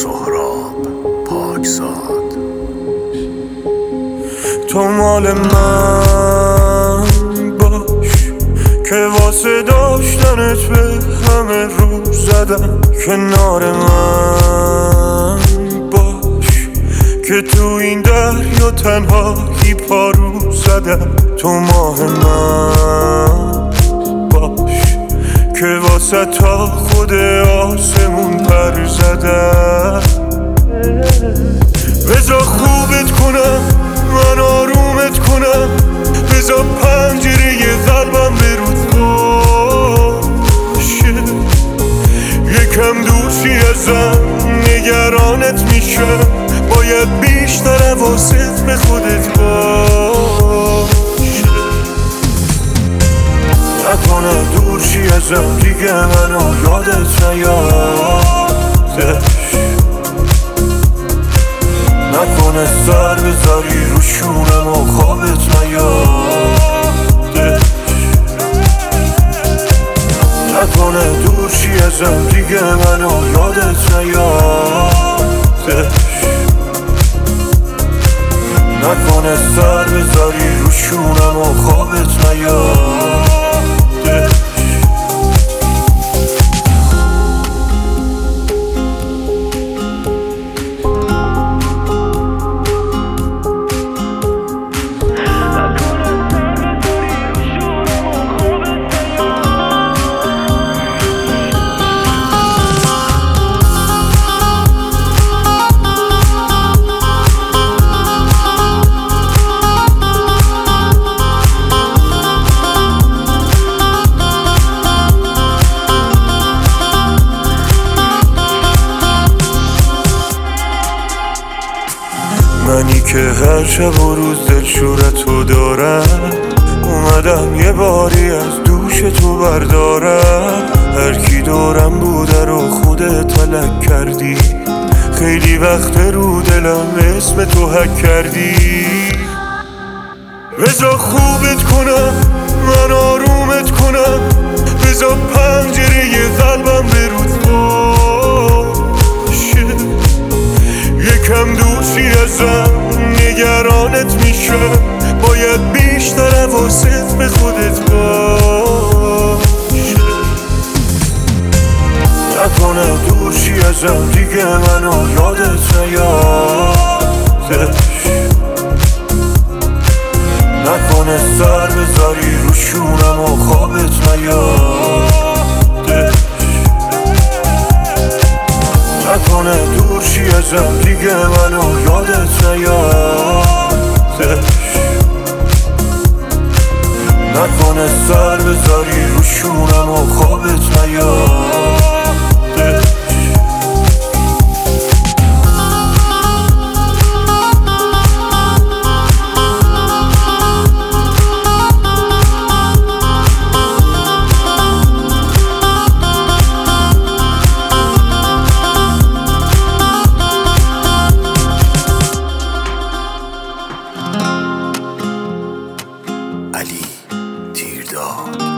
سهراب پاکزاد. تو مال من باش که واسه داشتنت به همه رو زدم. کنار من باش که تو این دریا تنهایی پارو زدم. تو ماه من باش که واسه تا خود آسمون پر زدم. بذار خوبت کنم، من آرومت کنم، بذار پنجره قلبم برود باشه. یکم دوشی ازم نگرانت میشم، باید بیشتر حواست به خودت باشه. نکنه دورشی ازم دیگه منو یادت نیادش. نکنه سر بذاری رو شونم و خوابت نیادش. نکنه دورشی ازم دیگه منو یادت نیادش. نکنه سر بذاری رو شونم و خوابت نیادش. منی که هر شب و روز دلشورتو دارم، اومدم یه باری از دوش تو بردارم. هر کی دورم بوده رو خودت تلک کردی، خیلی وقت رو دلم اسم تو حک کردی. بذار خوبت کنم، من آرومت کنم، بذار پنجره قلبم برود باشه. یکم دوشی ازم نگرانت میشم، باید بیشتر حواست به خودت باشه. نکنه دوشی ازم دیگه منو یادت نیادش. نکنه سر بذاری رو شونم و خوابت نیادش. نکنه دورشی ازم دیگه منو یادت نیادش. نکنه سر بذاری رو شونم و خوابت نیادش. علی تیرداد.